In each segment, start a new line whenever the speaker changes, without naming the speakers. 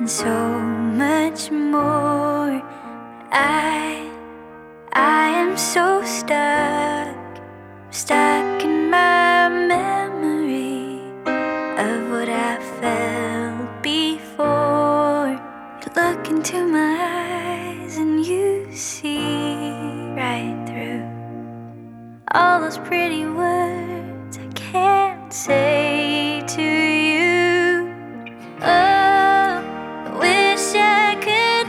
and so much more. I am so stuck in my memory of what I felt before. You look into my eyes and you see right through all those pretty words I can't say to you. Oh, I wish I could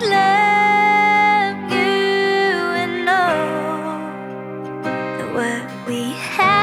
love you and know that what we had